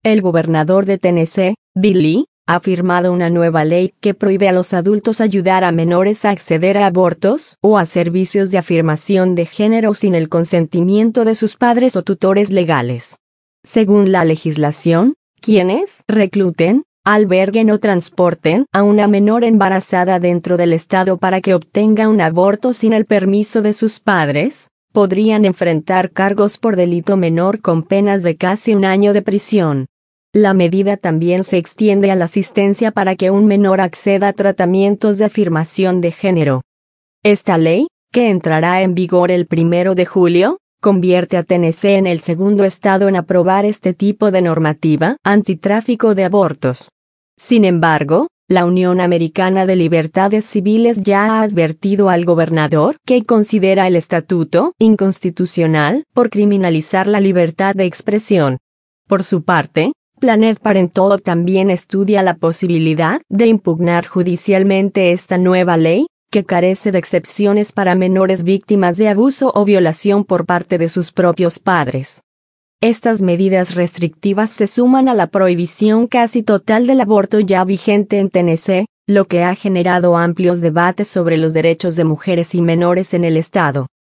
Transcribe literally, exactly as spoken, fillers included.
El gobernador de Tennessee, Bill Lee, ha firmado una nueva ley que prohíbe a los adultos ayudar a menores a acceder a abortos o a servicios de afirmación de género sin el consentimiento de sus padres o tutores legales. Según la legislación, quienes recluten, alberguen o transporten a una menor embarazada dentro del estado para que obtenga un aborto sin el permiso de sus padres, podrían enfrentar cargos por delito menor con penas de casi un año de prisión. La medida también se extiende a la asistencia para que un menor acceda a tratamientos de afirmación de género. Esta ley, que entrará en vigor el primero de julio, convierte a Tennessee en el segundo estado en aprobar este tipo de normativa antitráfico de abortos. Sin embargo, la Unión Americana de Libertades Civiles ya ha advertido al gobernador que considera el estatuto inconstitucional por criminalizar la libertad de expresión. Por su parte, Planned Parenthood también estudia la posibilidad de impugnar judicialmente esta nueva ley, que carece de excepciones para menores víctimas de abuso o violación por parte de sus propios padres. Estas medidas restrictivas se suman a la prohibición casi total del aborto ya vigente en Tennessee, lo que ha generado amplios debates sobre los derechos de mujeres y menores en el estado.